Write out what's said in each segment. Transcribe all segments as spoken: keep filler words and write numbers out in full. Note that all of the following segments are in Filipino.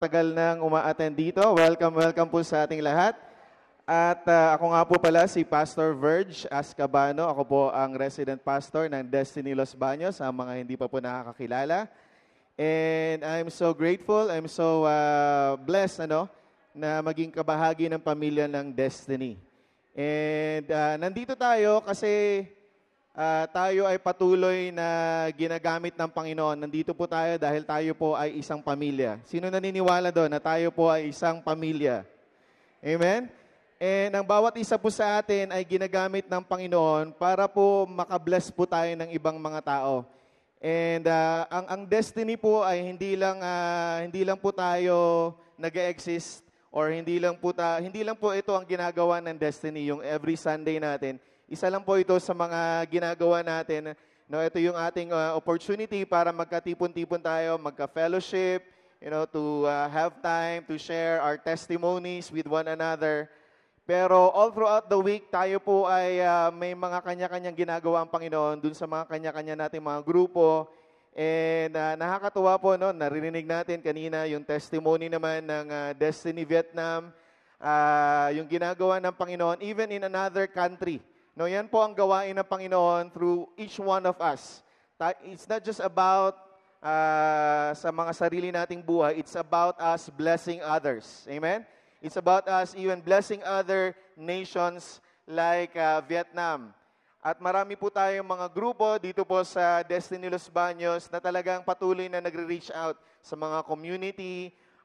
tagal nang uma-attend dito. Welcome, welcome po sa ating lahat. At uh, ako nga po pala si Pastor Verge Ascabano. Ako po ang resident pastor ng Destiny Los Baños, sa mga hindi pa po nakakakilala. And I'm so grateful, I'm so uh, blessed ano, na maging kabahagi ng pamilya ng Destiny. And uh, nandito tayo kasi uh, tayo ay patuloy na ginagamit ng Panginoon. Nandito po tayo dahil tayo po ay isang pamilya. Sino naniniwala doon na tayo po ay isang pamilya? Amen? And ang bawat isa po sa atin ay ginagamit ng Panginoon para po makabless po tayo ng ibang mga tao. And uh, ang ang destiny po ay hindi lang uh, hindi lang po tayo nag-exist or hindi lang po ta, hindi lang po ito ang ginagawa ng Destiny, yung every Sunday natin. Isa lang po ito sa mga ginagawa natin. No, ito yung ating uh, opportunity para magkatipon-tipon tayo, magka-fellowship, you know, to uh, have time to share our testimonies with one another. Pero all throughout the week, tayo po ay uh, may mga kanya-kanyang ginagawa ang Panginoon dun sa mga kanya-kanya nating mga grupo. And uh, nakakatuwa po, no? Naririnig natin kanina yung testimony naman ng uh, Destiny Vietnam, uh, yung ginagawa ng Panginoon, even in another country. No, yan po ang gawain ng Panginoon through each one of us. It's not just about uh, sa mga sarili nating buhay, it's about us blessing others. Amen? It's about us even blessing other nations like uh, Vietnam. At marami po tayong mga grupo dito po sa Destiny Los Baños na talagang patuloy na nagre-reach out sa mga community.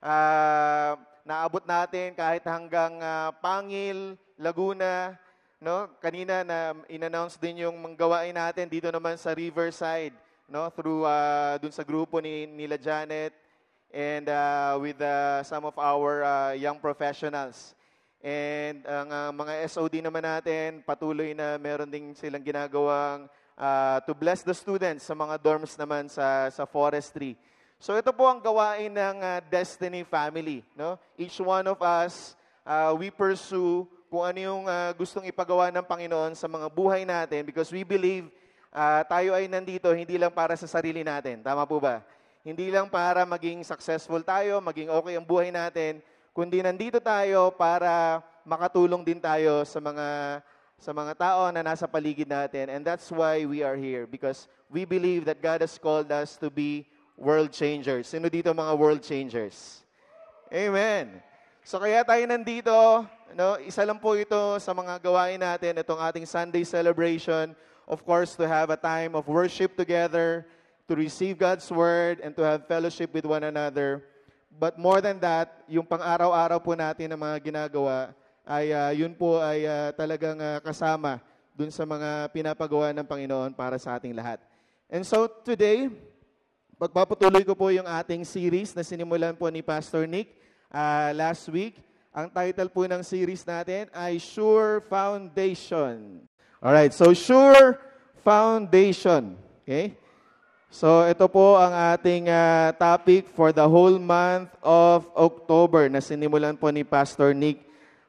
Uh, naabot natin kahit hanggang uh, Pangil, Laguna. No? Kanina na in-announce din yung manggawain natin dito naman sa Riverside, no? Through uh, dun sa grupo ni nila Janet and uh, with uh, some of our uh, young professionals. And ang uh, mga S O D naman natin, patuloy na meron din silang ginagawang uh, to bless the students sa mga dorms naman sa sa forestry. So ito po ang gawain ng uh, Destiny family, no? Each one of us, uh, we pursue kung ano yung uh, gustong ipagawa ng Panginoon sa mga buhay natin because we believe uh, tayo ay nandito hindi lang para sa sarili natin. Tama po ba? Hindi lang para maging successful tayo, maging okay ang buhay natin, kundi nandito tayo para makatulong din tayo sa mga sa mga tao na nasa paligid natin. And that's why we are here, because we believe that God has called us to be world changers. Sino dito mga world changers? Amen. So kaya tayo nandito, no, isa lang po ito sa mga gawain natin, itong ating Sunday celebration. Of course, to have a time of worship together, to receive God's word, and to have fellowship with one another. But more than that, yung pang-araw-araw po natin na mga ginagawa, ay uh, yun po ay uh, talagang uh, kasama dun sa mga pinapagawa ng Panginoon para sa ating lahat. And so today, pagpapatuloy ko po yung ating series na sinimulan po ni Pastor Nick uh, last week. Ang title po ng series natin ay Sure Foundation. Alright, so Sure Foundation. Okay? So ito po ang ating uh, topic for the whole month of October na sinimulan po ni Pastor Nick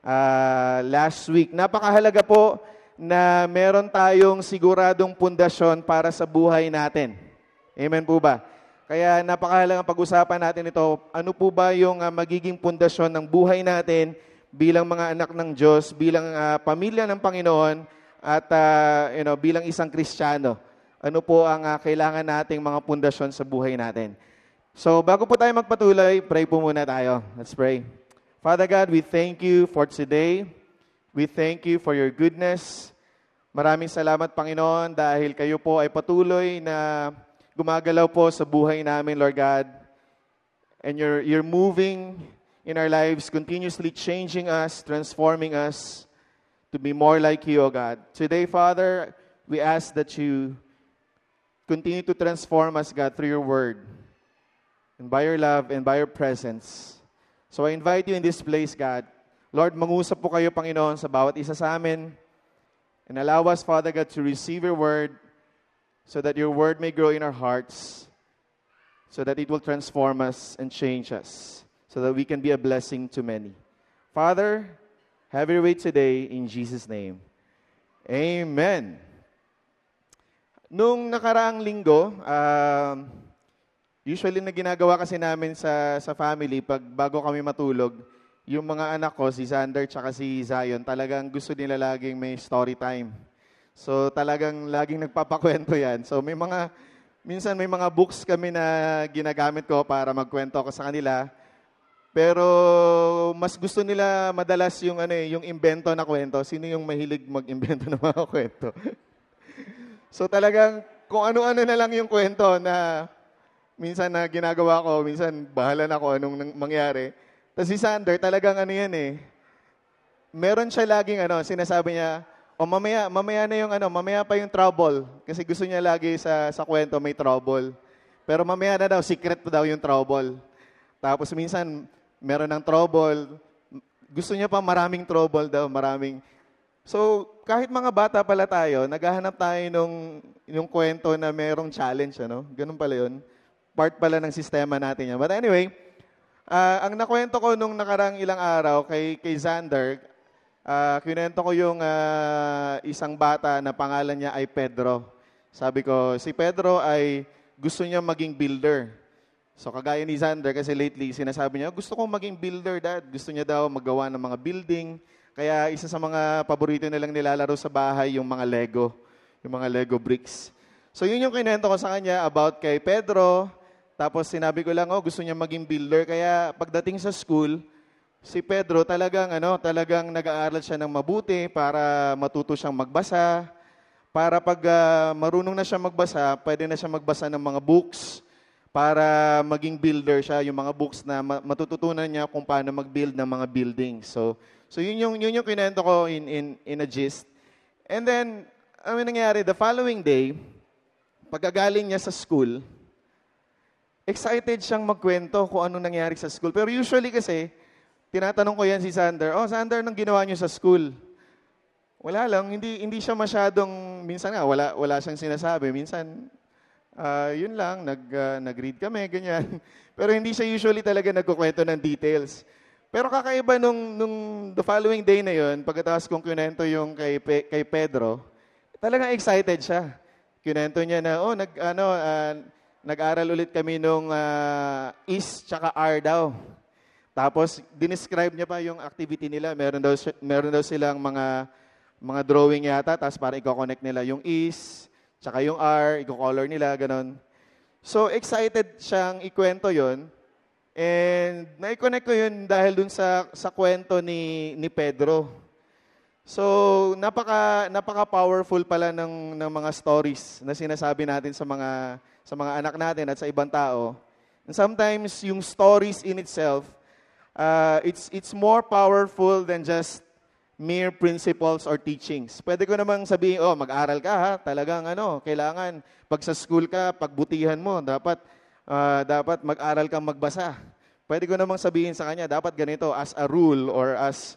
uh, last week. Napakahalaga po na meron tayong siguradong pundasyon para sa buhay natin. Amen po ba? Kaya napakahalaga pag-usapan natin ito. Ano po ba yung uh, magiging pundasyon ng buhay natin bilang mga anak ng Diyos, bilang uh, pamilya ng Panginoon at uh, you know, bilang isang Kristiyano? Ano po ang uh, kailangan nating mga pundasyon sa buhay natin. So, bago po tayo magpatuloy, pray po muna tayo. Let's pray. Father God, we thank you for today. We thank you for your goodness. Maraming salamat, Panginoon, dahil kayo po ay patuloy na gumagalaw po sa buhay namin, Lord God. And you're, you're moving in our lives, continuously changing us, transforming us to be more like you, O God. Today, Father, we ask that you continue to transform us, God, through your word and by your love and by your presence. So I invite you in this place, God. Lord, mangusap po kayo, Panginoon, sa bawat isa sa amin. And allow us, Father God, to receive your word so that your word may grow in our hearts, so that it will transform us and change us, so that we can be a blessing to many. Father, have your way today in Jesus' name. Amen. Nung nakaraang linggo, uh, Usually na ginagawa kasi namin sa sa family, pag bago kami matulog, yung mga anak ko, si Xander tsaka si Zion, talagang gusto nila laging may story time. So talagang laging nagpapakwento yan. So may mga, minsan may mga books kami na ginagamit ko para magkwento ako sa kanila. Pero mas gusto nila madalas yung ano eh, yung imbento na kwento. Sino yung mahilig mag-imbento ng mga kwento? So talagang kung ano-ano na lang yung kwento na minsan na ginagawa ko, minsan bahala na ako anong nang- mangyari. Tapos si Sander, talagang ano yan eh, meron siya laging ano, sinasabi niya, o mamaya, mamaya na yung ano, mamaya pa yung trouble. Kasi gusto niya lagi sa, sa kwento may trouble. Pero mamaya na daw, secret pa daw yung trouble. Tapos minsan, meron ng trouble. Gusto niya pa maraming trouble daw, maraming. So, kahit mga bata pala tayo, naghahanap tayo nung, yung kwento na merong challenge, ano? Ganun pala yun. Part pala ng sistema natin yan. But anyway, uh, ang nakwento ko nung nakarang ilang araw kay, kay Xander, uh, kinento ko yung uh, isang bata na pangalan niya ay Pedro. Sabi ko, si Pedro ay gusto niya maging builder. So kagaya ni Xander, kasi lately sinasabi niya, gusto kong maging builder, Dad. Gusto niya daw maggawa ng mga building. Kaya isa sa mga paborito nilang nilalaro sa bahay, yung mga Lego. Yung mga Lego bricks. So yun yung kinento ko sa kanya about kay Pedro. Tapos sinabi ko lang, oh, gusto niya maging builder. Kaya pagdating sa school, si Pedro talagang, ano, talagang nag-aaral siya ng mabuti para matuto siyang magbasa. Para pag uh, marunong na siya magbasa, pwede na siya magbasa ng mga books para maging builder siya, yung mga books na matututunan niya kung paano mag-build ng mga buildings. So, so yun yung, yun yung kinento ko in, in, in a gist. And then, ano nangyari, the following day, pagkagaling niya sa school, excited siyang magkwento kung anong nangyari sa school. Pero usually kasi, tinatanong ko yan si Sander, oh, Sander, anong ginawa niyo sa school? Wala lang, hindi hindi siya masyadong, minsan nga, wala, wala siyang sinasabi. Minsan, uh, yun lang, nag, uh, nag-read kami, ganyan. Pero hindi siya usually talaga nagkukwento ng details. Pero kakaiba nung, nung the following day na yun, pagkatapos kong kinento yung kay, Pe, kay Pedro, talagang excited siya. Kinento niya na, oh, nag, ano, uh, nag-aral ulit kami nung uh, is tsaka R daw. Tapos, dinescribe niya pa yung activity nila. Meron daw, meron daw silang mga, mga drawing yata, tapos para i-connect nila yung is, tsaka yung R, i-color nila, ganon. So, excited siyang ikwento yon. And na-connect ko yun dahil dun sa, sa kwento ni, ni Pedro. So, napaka, napaka-powerful pala ng, ng mga stories na sinasabi natin sa mga sa mga anak natin at sa ibang tao. And sometimes, yung stories in itself, uh, it's, it's more powerful than just mere principles or teachings. Pwede ko namang sabihin, oh, mag-aral ka ha, talagang ano, kailangan, pag sa school ka, pagbutihan mo, dapat, uh, dapat mag-aral kang magbasa. Pwede ko namang sabihin sa kanya, dapat ganito, as a rule or as,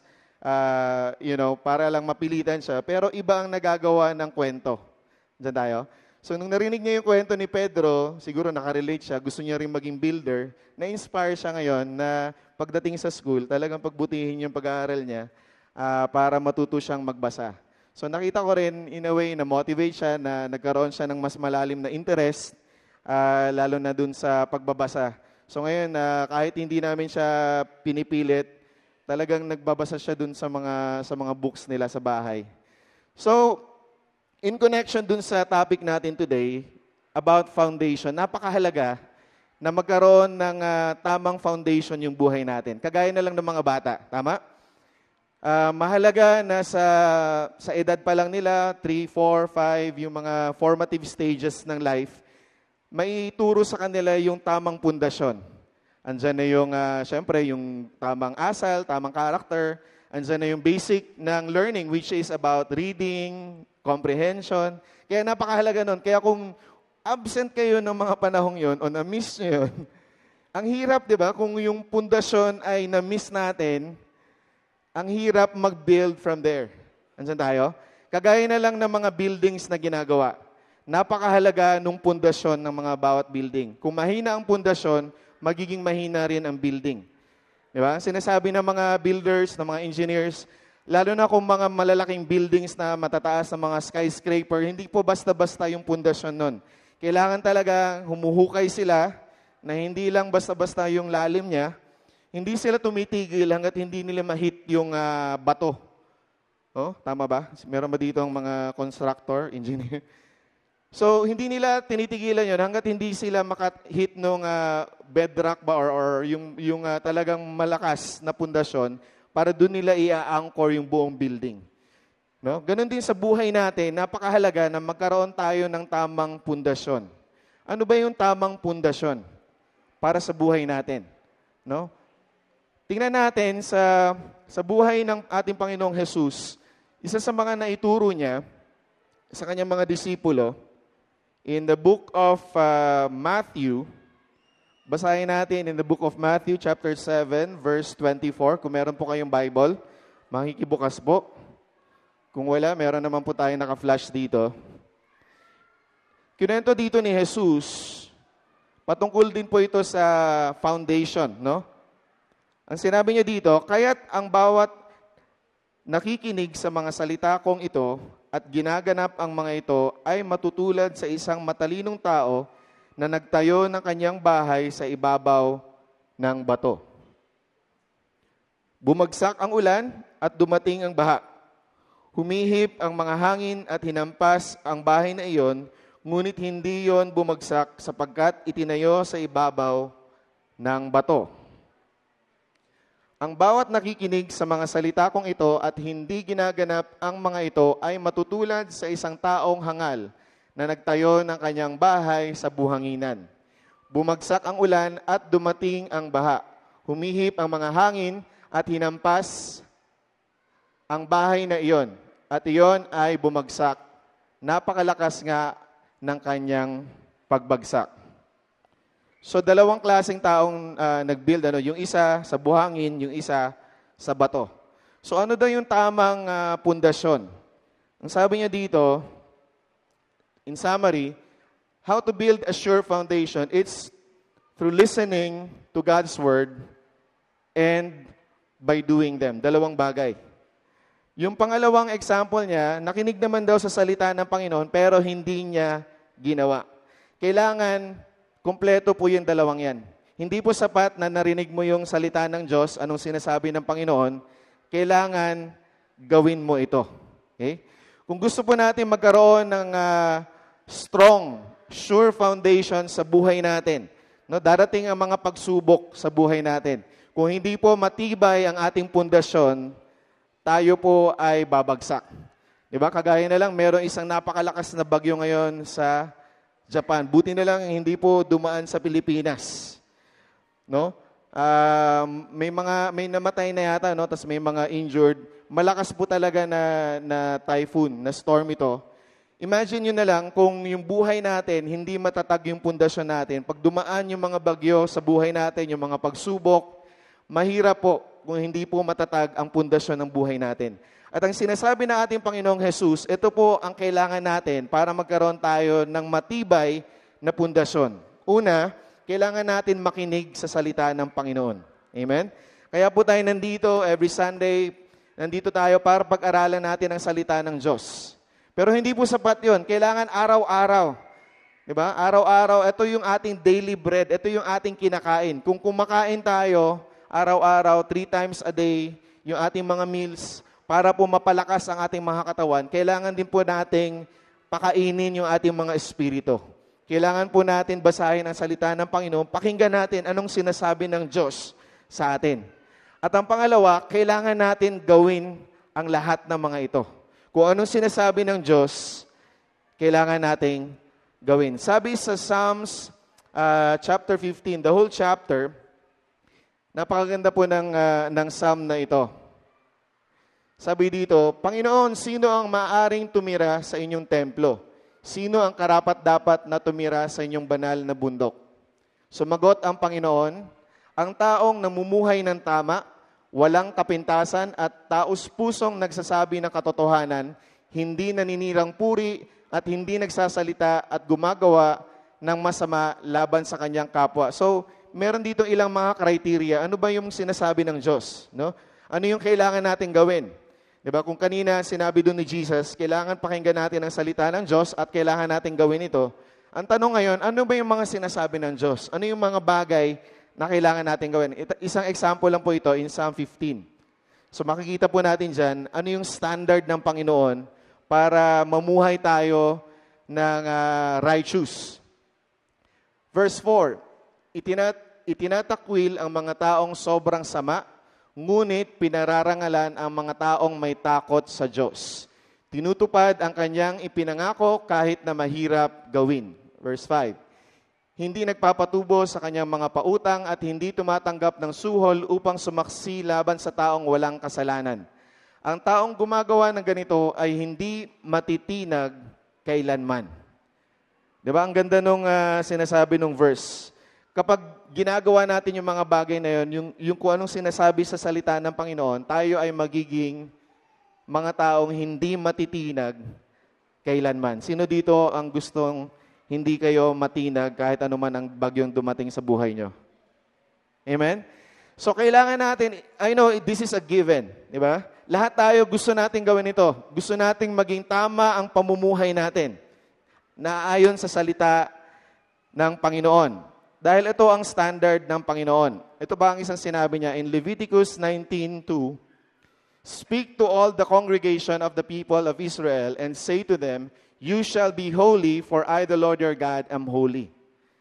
uh, you know, para lang mapilitan siya. Pero iba ang nagagawa ng kwento. Diyan tayo. So, nung narinig niya yung kwento ni Pedro, siguro nakarelate siya, gusto niya rin maging builder, na-inspire siya ngayon na pagdating sa school, talagang pagbutihin yung pag-aaral niya uh, para matuto siyang magbasa. So, nakita ko rin, in a way, na-motivate siya, na nagkaroon siya ng mas malalim na interest, uh, lalo na dun sa pagbabasa. So, ngayon, uh, kahit hindi namin siya pinipilit, talagang nagbabasa siya dun sa mga, sa mga books nila sa bahay. So, in connection dun sa topic natin today, about foundation, napakahalaga na magkaroon ng uh, tamang foundation yung buhay natin. Kagaya na lang ng mga bata, tama? Uh, mahalaga na sa, sa edad pa lang nila, three, four, five, yung mga formative stages ng life, may ituro sa kanila yung tamang pundasyon. Andyan na yung, uh, syempre, yung tamang asal, tamang character. Andyan na yung basic ng learning, which is about reading, comprehension. Kaya napakahalaga nun. Kaya kung absent kayo ng mga panahong yon o na-miss nyo yun, ang hirap, di ba, kung yung pundasyon ay na-miss natin, ang hirap mag-build from there. Andyan tayo? Kagaya na lang ng mga buildings na ginagawa. Napakahalaga nung pundasyon ng mga bawat building. Kung mahina ang pundasyon, magiging mahina rin ang building. Di ba? Sinasabi ng mga builders, ng mga engineers, lalo na kung mga malalaking buildings na matataas na mga skyscraper, hindi po basta-basta yung pundasyon nun. Kailangan talaga humuhukay sila na hindi lang basta-basta yung lalim niya, hindi sila tumitigil hanggat hindi nila ma-hit yung uh, bato. Oh, tama ba? Meron ba dito ang mga constructor, engineer? So, hindi nila tinitigilan yun hanggat hindi sila maka-hit nung uh, bedrock ba or, or yung, yung uh, talagang malakas na pundasyon para doon nila i-anchor yung buong building. No? Ganon din sa buhay natin, napakahalaga na magkaroon tayo ng tamang pundasyon. Ano ba yung tamang pundasyon para sa buhay natin? No? Tingnan natin sa, sa buhay ng ating Panginoong Jesus, isa sa mga naituro niya sa kanyang mga disipulo, in the book of uh, Matthew, basahin natin in the book of Matthew chapter seven, verse twenty-four. Kung meron po kayong Bible, makikibukas po. Kung wala, meron naman po tayo naka-flash dito. Kinento dito ni Jesus, patungkol din po ito sa foundation, no? Ang sinabi niya dito, kaya't ang bawat nakikinig sa mga salita kong ito at ginaganap ang mga ito ay matutulad sa isang matalinong tao na nagtayo ng kanyang bahay sa ibabaw ng bato. Bumagsak ang ulan at dumating ang baha. Humihip ang mga hangin at hinampas ang bahay na iyon, ngunit hindi yon bumagsak sapagkat itinayo sa ibabaw ng bato. Ang bawat nakikinig sa mga salita kong ito at hindi ginaganap ang mga ito ay matutulad sa isang taong hangal na nagtayo ng kanyang bahay sa buhanginan. Bumagsak ang ulan at dumating ang baha. Humihip ang mga hangin at hinampas ang bahay na iyon, at iyon ay bumagsak. Napakalakas nga ng kanyang pagbagsak. So, dalawang klaseng taong uh, nag-build, ano, yung isa sa buhangin, yung isa sa bato. So, ano daw yung tamang uh, pundasyon? Ang sabi niya dito, in summary, how to build a sure foundation, it's through listening to God's Word and by doing them. Dalawang bagay. Yung pangalawang example niya, nakinig naman daw sa salita ng Panginoon pero hindi niya ginawa. Kailangan kumpleto po yung dalawang yan. Hindi po sapat na narinig mo yung salita ng Diyos, anong sinasabi ng Panginoon, kailangan gawin mo ito. Okay? Kung gusto po natin magkaroon ng uh, strong, sure foundation sa buhay natin, no, darating ang mga pagsubok sa buhay natin. Kung hindi po matibay ang ating pundasyon, tayo po ay babagsak. Diba? Kagaya na lang, meron isang napakalakas na bagyo ngayon sa Japan. Buti na lang hindi po dumaan sa Pilipinas. No? Uh, may mga may namatay na yata, no? Tapos may mga injured. Malakas po talaga na na typhoon, na storm ito. Imagine niyo na lang kung yung buhay natin hindi matatag yung pundasyon natin. Pag dumaan yung mga bagyo sa buhay natin, yung mga pagsubok, mahirap po kung hindi po matatag ang pundasyon ng buhay natin. At ang sinasabi ng ating Panginoong Jesus, ito po ang kailangan natin para magkaroon tayo ng matibay na pundasyon. Una, kailangan natin makinig sa salita ng Panginoon. Amen? Kaya po tayo nandito every Sunday, nandito tayo para pag-aralan natin ang salita ng Diyos. Pero hindi po sapat yun. Kailangan araw-araw. Diba? Araw-araw, ito yung ating daily bread. Ito yung ating kinakain. Kung kumakain tayo, araw-araw, three times a day, yung ating mga meals, para po mapalakas ang ating mga katawan, kailangan din po nating pakainin yung ating mga espiritu. Kailangan po natin basahin ang salita ng Panginoon, pakinggan natin anong sinasabi ng Diyos sa atin. At ang pangalawa, kailangan natin gawin ang lahat ng mga ito. Kung anong sinasabi ng Diyos, kailangan nating gawin. Sabi sa Psalms uh, chapter fifteen, the whole chapter, napakaganda po ng, uh, ng Psalm na ito. Sabi dito, Panginoon, sino ang maaring tumira sa inyong templo? Sino ang karapat-dapat na tumira sa inyong banal na bundok? Sumagot ang Panginoon, ang taong namumuhay ng tama, walang kapintasan at taos-pusong nagsasabi ng katotohanan, hindi naninirang puri at hindi nagsasalita at gumagawa ng masama laban sa kanyang kapwa. So, meron dito ilang mga criteria. Ano ba yung sinasabi ng Diyos? No? Ano yung kailangan natin gawin? Diba? Kung kanina sinabi doon ni Jesus, kailangan pakinggan natin ang salita ng Diyos at kailangan natin gawin ito. Ang tanong ngayon, ano ba yung mga sinasabi ng Diyos? Ano yung mga bagay na kailangan natin gawin? Ito, isang example lang po ito in Psalm fifteen. So makikita po natin dyan, ano yung standard ng Panginoon para mamuhay tayo ng uh, righteous. Verse four, Itinat, itinatakwil ang mga taong sobrang sama, ngunit pinararangalan ang mga taong may takot sa Diyos. Tinutupad ang kanyang ipinangako kahit na mahirap gawin. Verse five, Hindi nagpapatubo sa kanyang mga pautang at hindi tumatanggap ng suhol upang sumaksi laban sa taong walang kasalanan. Ang taong gumagawa ng ganito ay hindi matitinag kailanman. Diba? Ang ganda nung uh, sinasabi nung verse. Kapag ginagawa natin yung mga bagay na yun, yung, yung kung anong sinasabi sa salita ng Panginoon, tayo ay magiging mga taong hindi matitinag kailanman. Sino dito ang gustong hindi kayo matinag kahit anuman ang bagyong dumating sa buhay nyo? Amen? So, kailangan natin, I know this is a given, di ba? Lahat tayo gusto natin gawin ito. Gusto nating maging tama ang pamumuhay natin na ayon sa salita ng Panginoon. Dahil ito ang standard ng Panginoon. Ito ba ang isang sinabi niya in Leviticus nineteen two, Speak to all the congregation of the people of Israel and say to them, You shall be holy, for I, the Lord your God, am holy.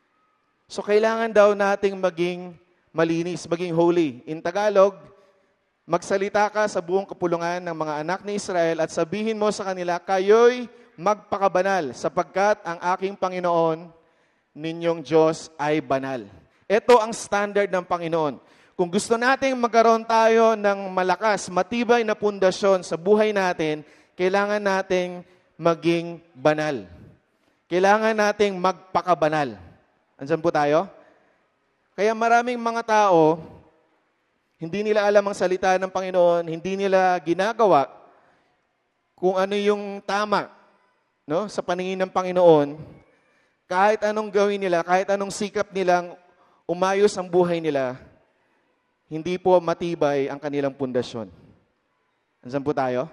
So kailangan daw nating maging malinis, maging holy. In Tagalog, magsalita ka sa buong kapulungan ng mga anak ni Israel at sabihin mo sa kanila, kayo'y magpakabanal sapagkat ang aking Panginoon, ninyong Diyos ay banal. Ito ang standard ng Panginoon. Kung gusto nating magkaroon tayo ng malakas, matibay na pundasyon sa buhay natin, kailangan nating maging banal. Kailangan nating magpakabanal. Andyan po tayo? Kaya maraming mga tao, hindi nila alam ang salita ng Panginoon, hindi nila ginagawa kung ano yung tama, no, sa paningin ng Panginoon. Kahit anong gawin nila, kahit anong sikap nilang umayos ang buhay nila, hindi po matibay ang kanilang pundasyon. Andyan po tayo?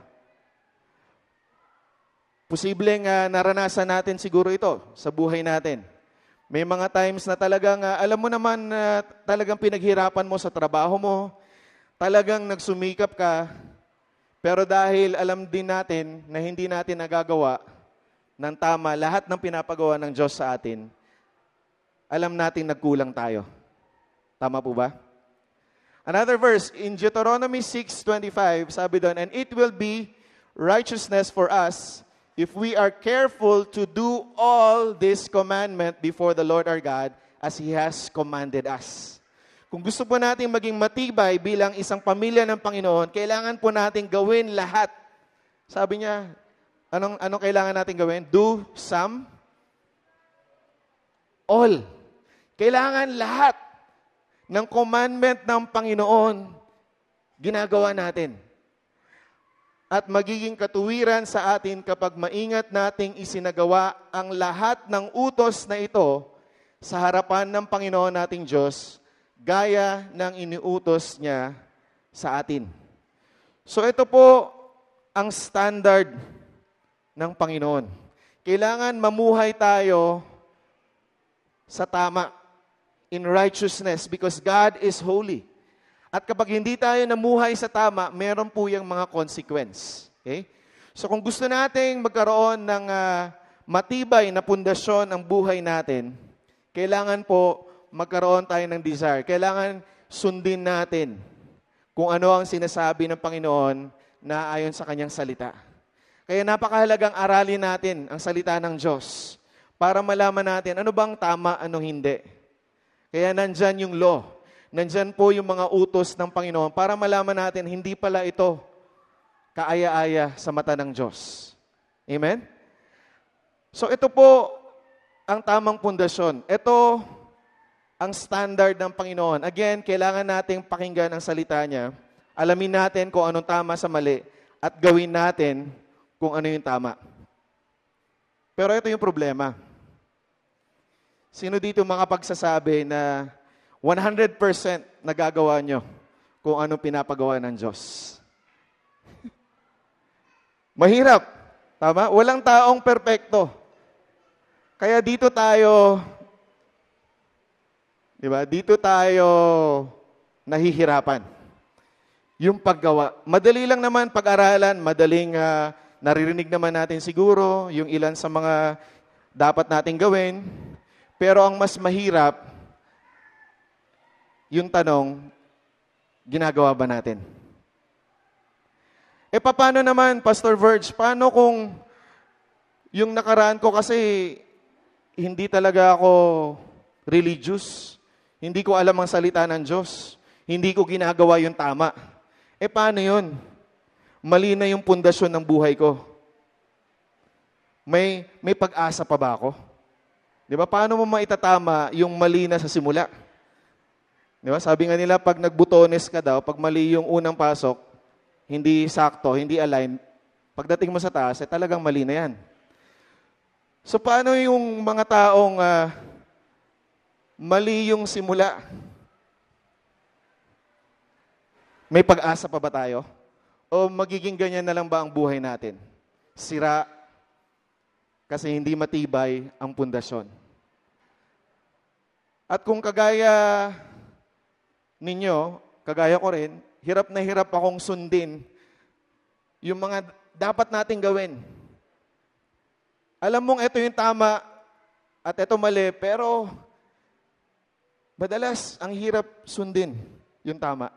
Posibleng uh, naranasan natin siguro ito sa buhay natin. May mga times na talagang, uh, alam mo naman na uh, talagang pinaghirapan mo sa trabaho mo, talagang nagsumikap ka, pero dahil alam din natin na hindi natin nagagawa ng tama lahat ng pinapagawa ng Diyos sa atin, alam natin nagkulang tayo. Tama po ba? Another verse, in Deuteronomy six twenty-five, sabi doon, And it will be righteousness for us if we are careful to do all this commandment before the Lord our God as He has commanded us. Kung gusto po natin maging matibay bilang isang pamilya ng Panginoon, kailangan po natin gawin lahat. Sabi niya, anong, anong kailangan natin gawin? Do some, all. Kailangan lahat ng commandment ng Panginoon, ginagawa natin. At magiging katuwiran sa atin kapag maingat nating isinagawa ang lahat ng utos na ito sa harapan ng Panginoon nating Diyos, gaya ng iniutos niya sa atin. So ito po ang standard ng Panginoon. Kailangan mamuhay tayo sa tama, in righteousness, because God is holy. At kapag hindi tayo namuhay sa tama, meron po yung mga consequence. Okay? So kung gusto nating magkaroon ng uh, matibay na pundasyon ang buhay natin, kailangan po magkaroon tayo ng desire. Kailangan sundin natin kung ano ang sinasabi ng Panginoon na ayon sa kanyang salita. Kaya napakahalagang aralin natin ang salita ng Diyos para malaman natin ano bang tama, anong hindi. Kaya nandyan yung law. Nandyan po yung mga utos ng Panginoon para malaman natin, hindi pala ito kaaya-aya sa mata ng Diyos. Amen? So ito po ang tamang pundasyon. Ito ang standard ng Panginoon. Again, kailangan nating pakinggan ang salita niya. Alamin natin kung anong tama sa mali at gawin natin kung ano yung tama. Pero ito yung problema. Sino dito makapagsasabi na one hundred percent nagagawa nyo kung ano pinapagawa ng Diyos? Mahirap. Tama? Walang taong perpekto. Kaya dito tayo, di ba? Dito tayo nahihirapan. Yung paggawa. Madali lang naman pag-aralan, madaling uh, naririnig naman natin siguro yung ilan sa mga dapat nating gawin. Pero ang mas mahirap, yung tanong, ginagawa ba natin? E paano naman, Pastor Verge, paano kung yung nakaraan ko kasi hindi talaga ako religious, hindi ko alam ang salita ng Diyos, hindi ko ginagawa yung tama. E paano yun? Mali na yung pundasyon ng buhay ko. May, may pag-asa pa ba ako? Di ba? Paano mo maitatama yung mali na sa simula? Di ba? Sabi nga nila, pag nagbutones ka daw, pag mali yung unang pasok, hindi sakto, hindi align, pagdating mo sa taas, eh, talagang mali na yan. So paano yung mga taong uh, mali yung simula? May pag-asa pa ba tayo? O magiging ganyan na lang ba ang buhay natin? Sira kasi hindi matibay ang pundasyon. At kung kagaya ninyo, kagaya ko rin, hirap na hirap akong sundin yung mga dapat nating gawin. Alam mong ito yung tama at ito mali, pero madalas ang hirap sundin yung tama.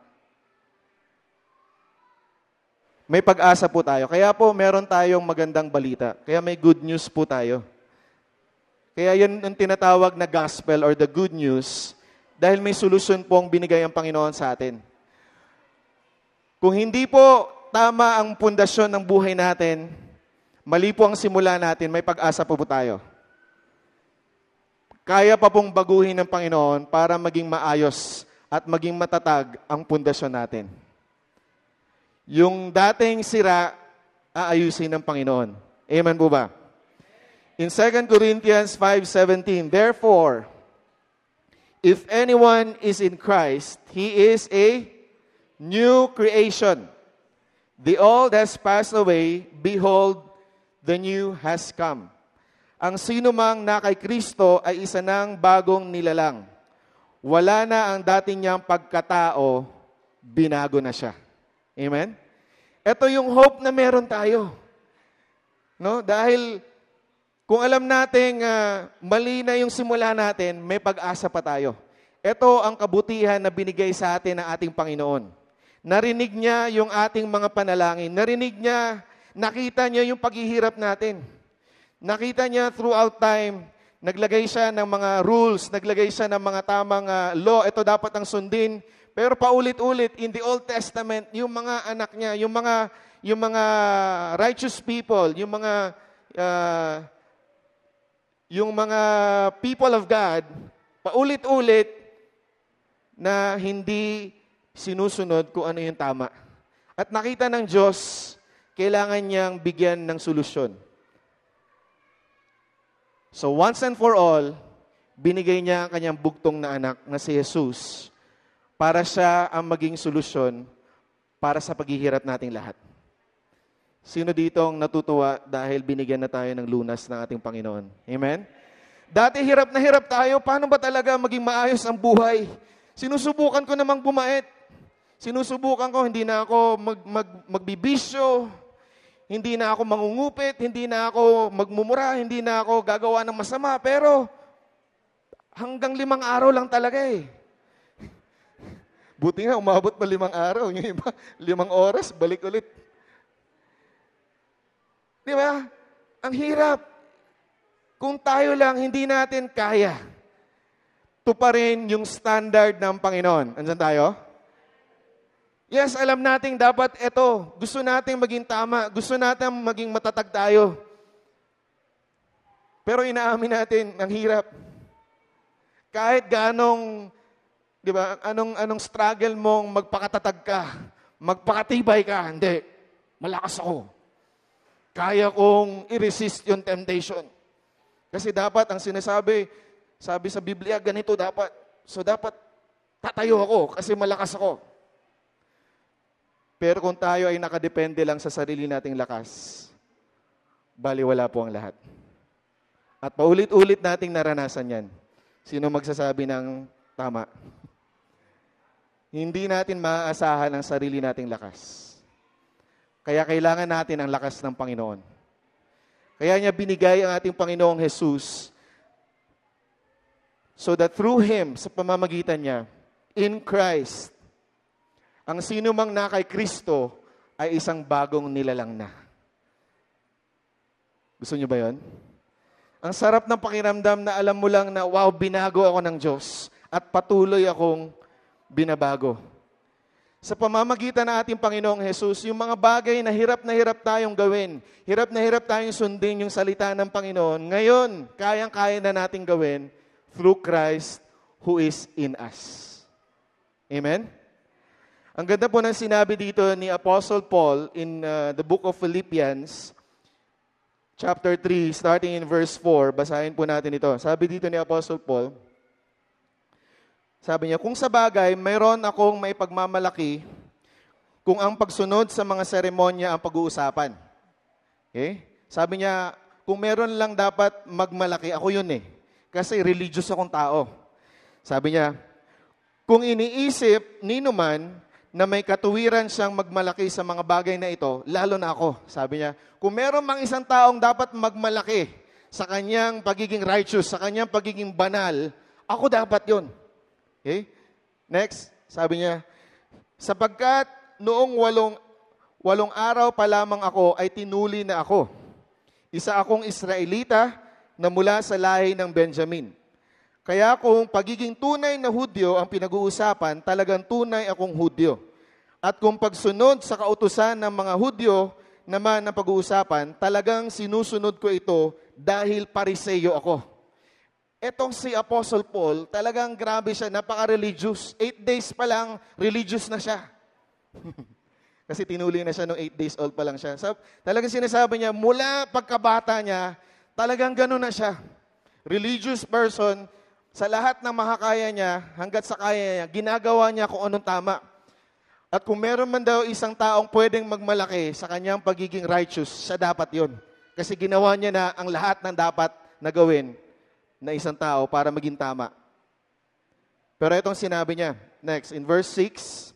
May pag-asa po tayo. Kaya po meron tayong magandang balita. Kaya may good news po tayo. Kaya yan ang tinatawag na gospel or the good news dahil may solusyon po ang binigay ang Panginoon sa atin. Kung hindi po tama ang pundasyon ng buhay natin, mali po ang simula natin, may pag-asa po po tayo. Kaya pa pong baguhin ng Panginoon para maging maayos at maging matatag ang pundasyon natin. Yung dating sira, aayusin ng Panginoon. Amen po ba? In Second Corinthians five seventeen, therefore, if anyone is in Christ, he is a new creation. The old has passed away, behold, the new has come. Ang sino mang na kay Kristo ay isa ng bagong nilalang. Wala na ang dating niyang pagkatao, binago na siya. Amen? Ito yung hope na meron tayo. No? Dahil kung alam nating uh, mali na yung simula natin, may pag-asa pa tayo. Ito ang kabutihan na binigay sa atin ng ating Panginoon. Narinig niya yung ating mga panalangin. Narinig niya, nakita niya yung paghihirap natin. Nakita niya throughout time, naglagay siya ng mga rules, naglagay siya ng mga tamang uh, law. Ito dapat ang sundin. Pero paulit-ulit, in the Old Testament, yung mga anak niya, yung mga, yung mga righteous people, yung mga, uh, yung mga people of God, paulit-ulit na hindi sinusunod kung ano yung tama. At nakita ng Diyos, kailangan niyang bigyan ng solusyon. So once and for all, binigay niya ang kanyang bugtong na anak na si Jesus para siya ang maging solusyon para sa paghihirap nating lahat. Sino dito ang natutuwa dahil binigyan na tayo ng lunas ng ating Panginoon? Amen? Dati hirap na hirap tayo, paano ba talaga maging maayos ang buhay? Sinusubukan ko namang bumait. Sinusubukan ko, hindi na ako mag, mag, magbibisyo, hindi na ako mangungupit, hindi na ako magmumura, hindi na ako gagawa ng masama, pero hanggang limang araw lang talaga eh. Buti nga, umabot pa limang araw. Yung iba, limang oras, balik ulit. Di ba? Ang hirap. Kung tayo lang, hindi natin kaya. Tuparin yung standard ng Panginoon. Andyan tayo? Yes, alam natin dapat ito. Gusto natin maging tama. Gusto natin maging matatag tayo. Pero inaamin natin, ang hirap. Kahit ganong, di ba, anong, anong struggle mong magpakatatag ka, magpakatibay ka, hindi. Malakas ako. Kaya kong i-resist yung temptation. Kasi dapat, ang sinasabi, sabi sa Biblia, ganito dapat. So dapat, tatayo ako kasi malakas ako. Pero kung tayo ay nakadepende lang sa sarili nating lakas, baliwala po ang lahat. At paulit-ulit nating naranasan yan. Sino magsasabi ng tama? Hindi natin maaasahan ang sarili nating lakas. Kaya kailangan natin ang lakas ng Panginoon. Kaya niya binigay ang ating Panginoong Jesus so that through Him, sa pamamagitan niya, in Christ, ang sino mang na kay Kristo ay isang bagong nilalang na. Gusto niyo ba yun? Ang sarap ng pakiramdam na alam mo lang na, wow, binago ako ng Diyos at patuloy akong binabago. Sa pamamagitan ng ating Panginoong Jesus, yung mga bagay na hirap na hirap tayong gawin, hirap na hirap tayong sundin yung salita ng Panginoon, ngayon, kayang-kaya na nating gawin through Christ who is in us. Amen? Ang ganda po ng sinabi dito ni Apostle Paul in uh, the book of Philippians, chapter three, starting in verse four, basahin po natin ito. Sabi dito ni Apostle Paul, sabi niya, kung sa bagay, mayroon akong may pagmamalaki kung ang pagsunod sa mga seremonya ang pag-uusapan. Okay? Sabi niya, kung meron lang dapat magmalaki, ako yun eh. Kasi religious akong tao. Sabi niya, kung iniisip nino man na may katuwiran siyang magmalaki sa mga bagay na ito, lalo na ako. Sabi niya, kung meron mang isang taong dapat magmalaki sa kanyang pagiging righteous, sa kanyang pagiging banal, ako dapat yun. Okay? Next, sabi niya, sapagkat noong walong, walong araw pa lamang ako ay tinuli na ako. Isa akong Israelita na mula sa lahi ng Benjamin. Kaya kung pagiging tunay na Hudyo ang pinag-uusapan, talagang tunay akong Hudyo. At kung pagsunod sa kautusan ng mga Hudyo naman ang pag-uusapan, talagang sinusunod ko ito dahil Pariseo ako. Etong si Apostle Paul, talagang grabe siya, napaka-religious. Eight days pa lang, religious na siya. Kasi tinuli na siya nung eight days old pa lang siya. So, talagang sinasabi niya, mula pagkabata niya, talagang gano'n na siya. Religious person, sa lahat ng makakaya niya, hanggat sa kaya niya, ginagawa niya kung anong tama. At kung meron man daw isang taong pwedeng magmalaki sa kanyang pagiging righteous, siya dapat yon. Kasi ginawa niya na ang lahat ng dapat na gawin na isang tao para maging tama. Pero itong sinabi niya, next, in verse six,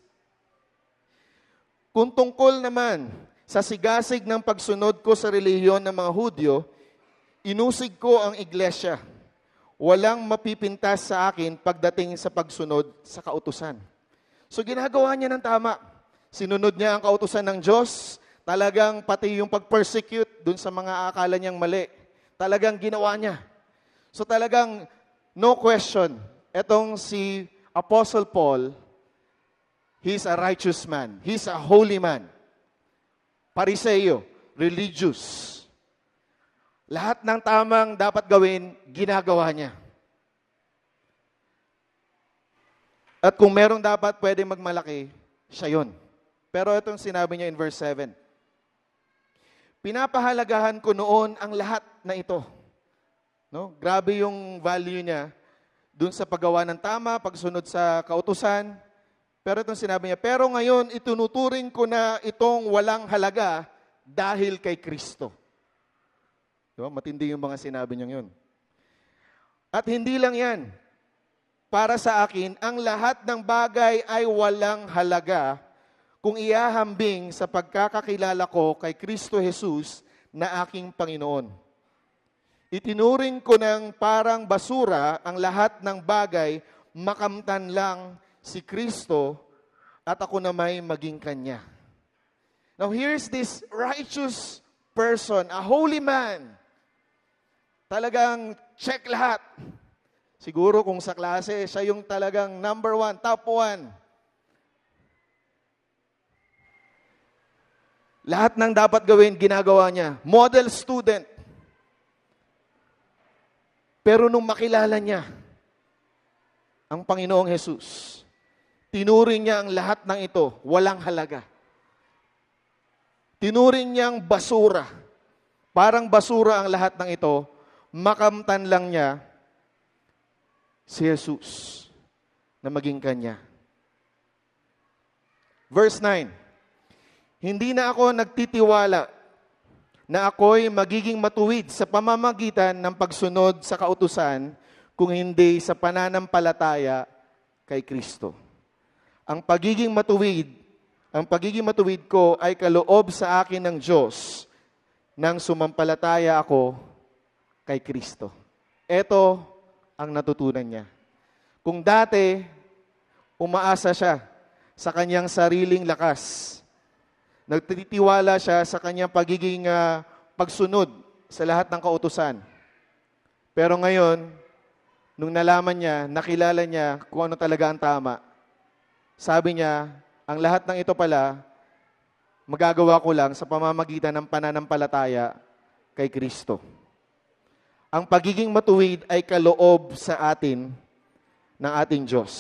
kung tungkol naman sa sigasig ng pagsunod ko sa relihiyon ng mga Hudyo, inusig ko ang iglesia. Walang mapipintas sa akin pagdating sa pagsunod sa kautusan. So ginagawa niya ng tama. Sinunod niya ang kautusan ng Diyos, talagang pati yung pag-persecute dun sa mga akala niyang mali. Talagang ginawa niya. So talagang no question, etong si Apostle Paul, he's a righteous man. He's a holy man. Pariseo, religious. Lahat ng tamang dapat gawin, ginagawa niya. At kung merong dapat pwedeng magmalaki, siya yun. Pero itong sinabi niya in verse seven, pinapahalagahan ko noon ang lahat na ito. No? Grabe yung value niya dun sa paggawa ng tama, pagsunod sa kautusan. Pero itong sinabi niya, pero ngayon itunuturing ko na itong walang halaga dahil kay Kristo. Diba? Matindi yung mga sinabi niya yun. At hindi lang yan. Para sa akin, ang lahat ng bagay ay walang halaga kung iahambing sa pagkakakilala ko kay Kristo Jesus na aking Panginoon. Itinuring ko ng parang basura ang lahat ng bagay, makamtan lang si Kristo at ako na may maging Kanya. Now here's this righteous person, a holy man. Talagang check lahat. Siguro kung sa klase, siya yung talagang number one, top one. Lahat ng dapat gawin, ginagawa niya. Model student. Pero nung makilala niya ang Panginoong Jesus, tinuring niya ang lahat ng ito, walang halaga. Tinuring niyang basura. Parang basura ang lahat ng ito, makamtan lang niya si Jesus na maging Kanya. Verse nine, hindi na ako nagtitiwala na ako'y magiging matuwid sa pamamagitan ng pagsunod sa kautusan, kung hindi sa pananampalataya kay Kristo. Ang pagiging matuwid, ang pagiging matuwid ko ay kaloob sa akin ng Diyos nang sumampalataya ako kay Kristo. Ito ang natutunan niya. Kung dati, umaasa siya sa kanyang sariling lakas, nagtitiwala siya sa kanyang pagiging uh, pagsunod sa lahat ng kautusan. Pero ngayon, nung nalaman niya, nakilala niya kung ano talaga ang tama, sabi niya, ang lahat ng ito pala, magagawa ko lang sa pamamagitan ng pananampalataya kay Kristo. Ang pagiging matuwid ay kaloob sa atin ng ating Diyos.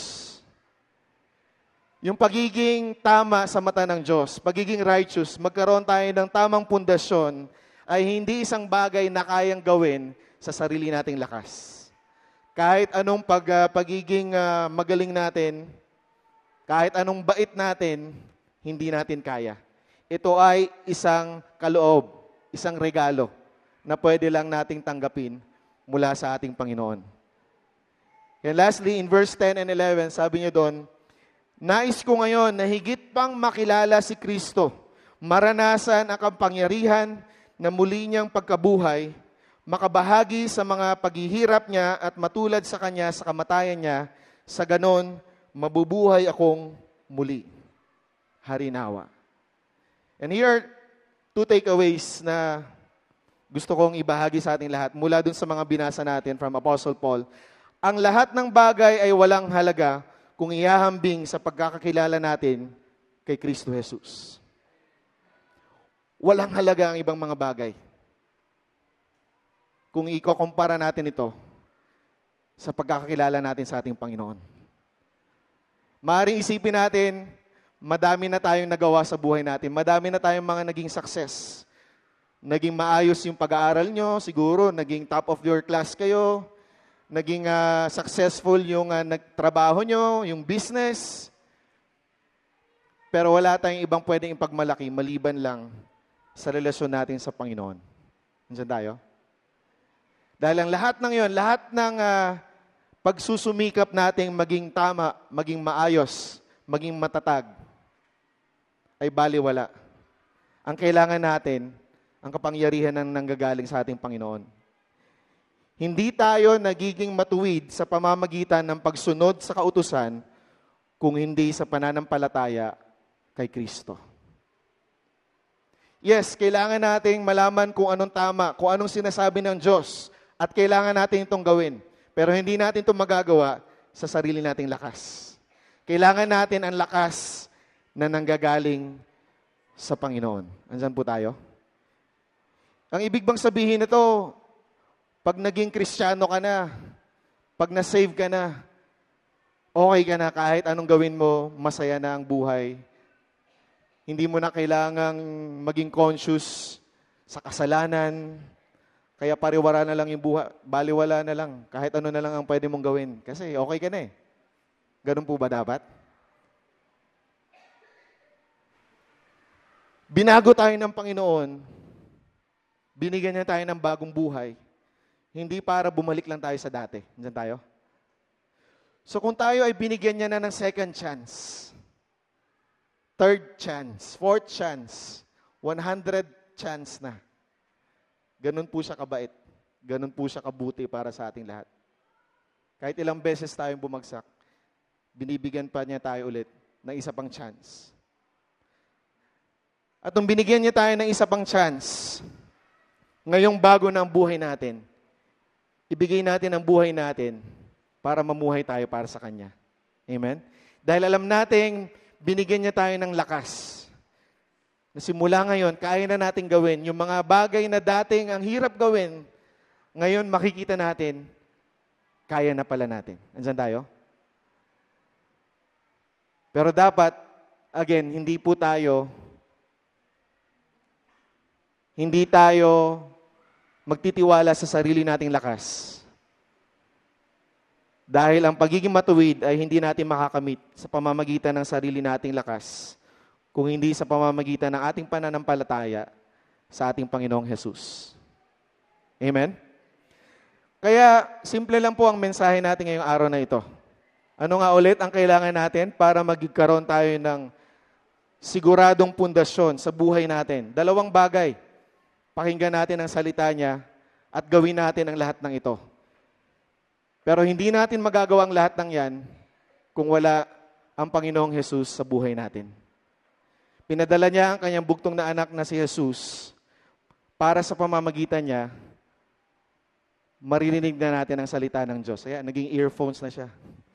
Yung pagiging tama sa mata ng Diyos, pagiging righteous, magkaroon tayo ng tamang pundasyon, ay hindi isang bagay na kayang gawin sa sarili nating lakas. Kahit anong pag, uh, pagiging uh, magaling natin, kahit anong bait natin, hindi natin kaya. Ito ay isang kaloob, isang regalo na pwede lang nating tanggapin mula sa ating Panginoon. And lastly, in verse ten and eleven, sabi niya doon, nais ko ngayon na higit pang makilala si Kristo, maranasan ang kapangyarihan na muli niyang pagkabuhay, makabahagi sa mga paghihirap niya at matulad sa kanya sa kamatayan niya, sa ganon, mabubuhay akong muli. Harinawa. And here are two takeaways na gusto kong ibahagi sa ating lahat mula dun sa mga binasa natin from Apostle Paul. Ang lahat ng bagay ay walang halaga kung ihahambing sa pagkakakilala natin kay Kristo Jesus. Walang halaga ang ibang mga bagay. Kung ikukumpara natin ito sa pagkakakilala natin sa ating Panginoon. Maaaring isipin natin, madami na tayong nagawa sa buhay natin. Madami na tayong mga naging success. Naging maayos yung pag-aaral nyo, siguro, naging top of your class kayo, naging uh, successful yung uh, nagtrabaho nyo, yung business. Pero wala tayong ibang pwedeng ipagmalaki, maliban lang sa relasyon natin sa Panginoon. Nandiyan tayo? Dahil ang lahat ng yon, lahat ng uh, pagsusumikap nating maging tama, maging maayos, maging matatag, ay baliwala. Ang kailangan natin, ang kapangyarihan ng nanggagaling sa ating Panginoon. Hindi tayo nagiging matuwid sa pamamagitan ng pagsunod sa kautusan kung hindi sa pananampalataya kay Kristo. Yes, kailangan nating malaman kung anong tama, kung anong sinasabi ng Diyos, at kailangan natin itong gawin. Pero hindi natin ito magagawa sa sarili nating lakas. Kailangan natin ang lakas na nanggagaling sa Panginoon. Andyan po tayo? Ang ibig bang sabihin nito, pag naging Kristiyano ka na, pag na-save ka na, okay ka na kahit anong gawin mo, masaya na ang buhay. Hindi mo na kailangang maging conscious sa kasalanan, kaya pariwara na lang yung buhay, baliwala na lang, kahit ano na lang ang pwede mong gawin. Kasi okay ka na eh. Ganun po ba dapat? Binago tayo ng Panginoon, binigyan niya tayo ng bagong buhay, hindi para bumalik lang tayo sa dati. Diyan tayo? So kung tayo ay binigyan niya na ng second chance, third chance, fourth chance, one hundred chance na, ganun po siya kabait. Ganun po siya kabuti para sa ating lahat. Kahit ilang beses tayong bumagsak, binibigyan pa niya tayo ulit ng isa pang chance. At nung binigyan niya tayo ng isa pang chance, ngayong bago na ang buhay natin, ibigay natin ang buhay natin para mamuhay tayo para sa Kanya. Amen? Dahil alam nating binigyan niya tayo ng lakas. Na simula ngayon, kaya na natin gawin. Yung mga bagay na dating ang hirap gawin, ngayon makikita natin, kaya na pala natin. Andyan tayo? Pero dapat, again, hindi po tayo, hindi tayo magtitiwala sa sarili nating lakas. Dahil ang pagiging matuwid ay hindi natin makakamit sa pamamagitan ng sarili nating lakas, kung hindi sa pamamagitan ng ating pananampalataya sa ating Panginoong Jesus. Amen? Kaya, simple lang po ang mensahe natin ngayong araw na ito. Ano nga ulit ang kailangan natin para magkaroon tayo ng siguradong pundasyon sa buhay natin? Dalawang bagay. Pakinggan natin ang salita niya at gawin natin ang lahat ng ito. Pero hindi natin magagawa ang lahat ng yan kung wala ang Panginoong Jesus sa buhay natin. Pinadala niya ang kanyang bugtong na anak na si Jesus para sa pamamagitan niya, maririnig na natin ang salita ng Diyos. Kaya naging earphones na siya.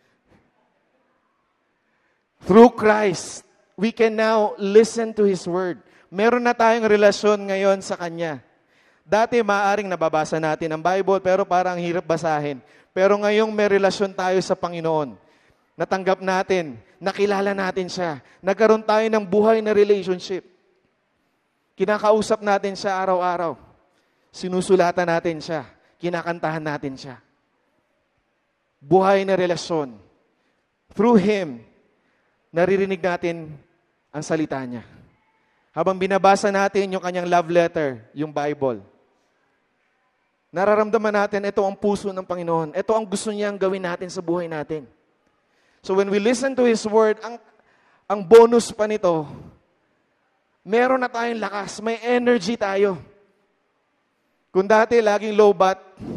Through Christ, we can now listen to His Word. Meron na tayong relasyon ngayon sa Kanya. Dati maaaring nababasa natin ang Bible pero parang hirap basahin. Pero ngayong may relasyon tayo sa Panginoon. Natanggap natin, nakilala natin siya. Nagkaroon tayo ng buhay na relationship. Kinakausap natin siya araw-araw. Sinusulatan natin siya. Kinakantahan natin siya. Buhay na relasyon. Through Him, naririnig natin ang salita niya. Habang binabasa natin yung kanyang love letter, yung Bible, nararamdaman natin, ito ang puso ng Panginoon. Ito ang gusto niyang gawin natin sa buhay natin. So when we listen to His Word, ang, ang bonus pa nito, meron na tayong lakas, may energy tayo. Kung dati laging low bat,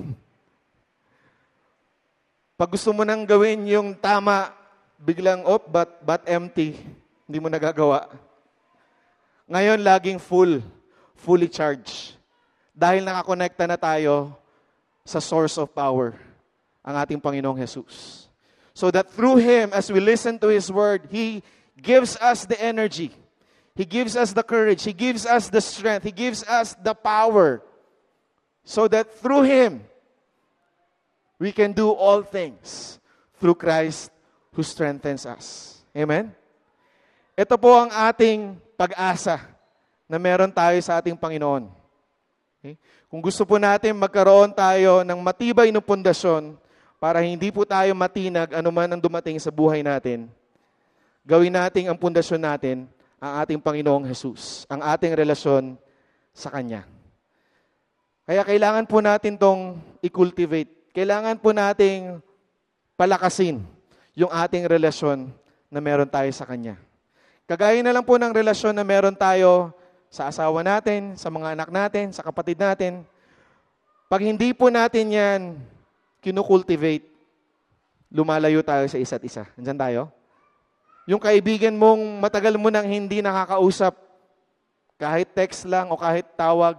pag gusto mo nang gawin yung tama, biglang, oh, but, but empty, hindi mo nagagawa. Ngayon, laging full, fully charged. Dahil nakakonekta na tayo sa source of power, ang ating Panginoong Jesus. So that through Him, as we listen to His Word, He gives us the energy. He gives us the courage. He gives us the strength. He gives us the power. So that through Him, we can do all things through Christ who strengthens us. Amen? Ito po ang ating pag-asa na meron tayo sa ating Panginoon. Okay? Kung gusto po natin magkaroon tayo ng matibay na pundasyon para hindi po tayo matinag anuman ang dumating sa buhay natin, gawin natin ang pundasyon natin ang ating Panginoong Jesus, ang ating relasyon sa Kanya. Kaya kailangan po natin tong i-cultivate. Kailangan po nating palakasin yung ating relasyon na meron tayo sa Kanya. Kagaya na lang po ng relasyon na meron tayo sa asawa natin, sa mga anak natin, sa kapatid natin. Pag hindi po natin yan kinukultivate, lumalayo tayo sa isa't isa. Andyan tayo? Yung kaibigan mong matagal mo nang hindi nakakausap, kahit text lang o kahit tawag,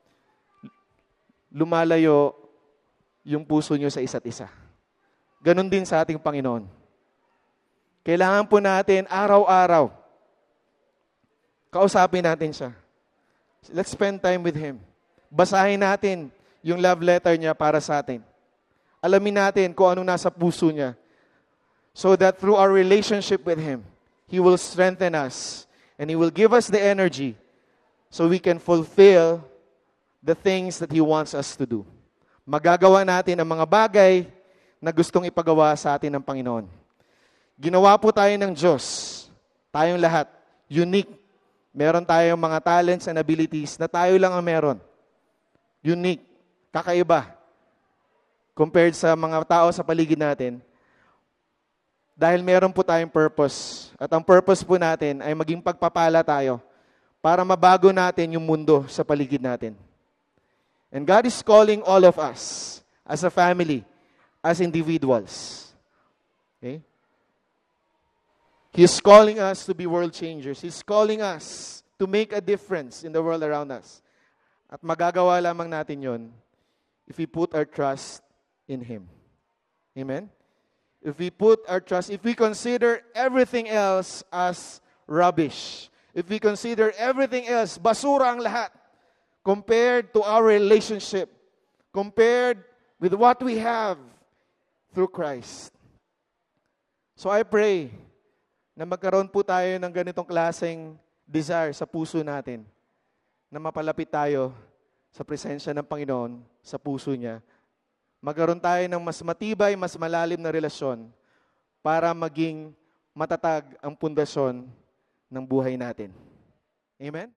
lumalayo yung puso nyo sa isa't isa. Ganon din sa ating Panginoon. Kailangan po natin araw-araw, kausapin natin siya. Let's spend time with Him. Basahin natin yung love letter niya para sa atin. Alamin natin kung anong nasa puso niya. So that through our relationship with Him, He will strengthen us and He will give us the energy so we can fulfill the things that He wants us to do. Magagawa natin ang mga bagay na gustong ipagawa sa atin ng Panginoon. Ginawa po tayo ng Diyos. Tayong lahat. Unique. Meron tayong mga talents and abilities na tayo lang ang meron. Unique. Kakaiba. Compared sa mga tao sa paligid natin. Dahil meron po tayong purpose. At ang purpose po natin ay maging pagpapala tayo para mabago natin yung mundo sa paligid natin. And God is calling all of us as a family, as individuals. Okay? He's calling us to be world changers. He's calling us to make a difference in the world around us. At magagawa lamang natin yon if we put our trust in Him. Amen? If we put our trust, if we consider everything else as rubbish, if we consider everything else, basura ang lahat, compared to our relationship, compared with what we have through Christ. So I pray na magkaroon po tayo ng ganitong klaseng desire sa puso natin, na mapalapit tayo sa presensya ng Panginoon, sa puso niya. Magkaroon tayo ng mas matibay, mas malalim na relasyon para maging matatag ang pundasyon ng buhay natin. Amen?